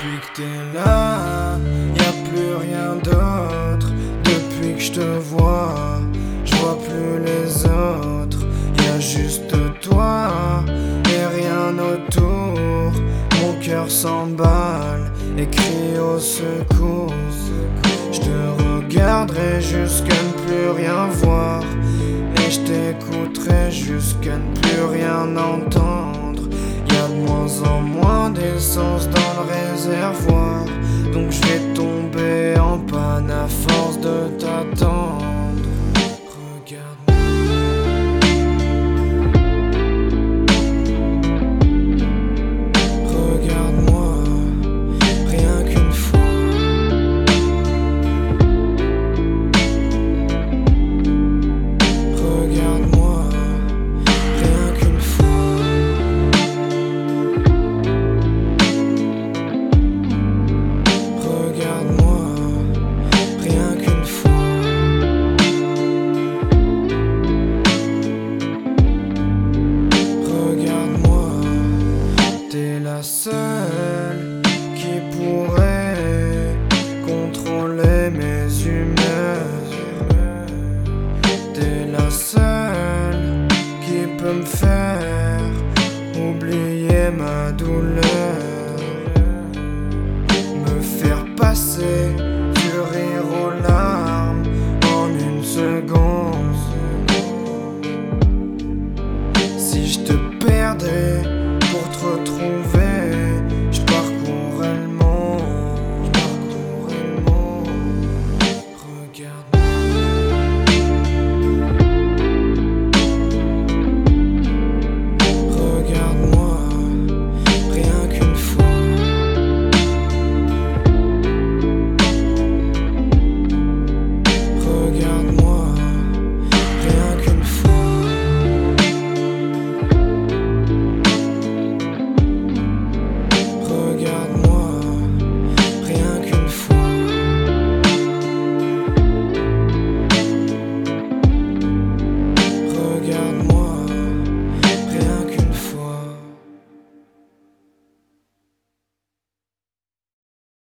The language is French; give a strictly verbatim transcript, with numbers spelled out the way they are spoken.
Depuis que t'es là, y a plus rien d'autre. Depuis que je te vois, je vois plus les autres. Y a juste toi et rien autour. Mon cœur s'emballe et crie au secours. Je te regarderai jusqu'à ne plus rien voir, et je t'écouterai jusqu'à ne plus rien entendre. Y'a de moins en moins d'essence dans le réservoir, donc je vais tomber en panne à force de t'attendre. Regarde-moi, regarde-moi, rien qu'une fois. Regarde-moi, rien qu'une fois. Regarde-moi, rien qu'une fois. Regarde-moi, t'es la seule qui pourrait contrôler mes humeurs. T'es la seule qui peut me faire oublier ma douleur.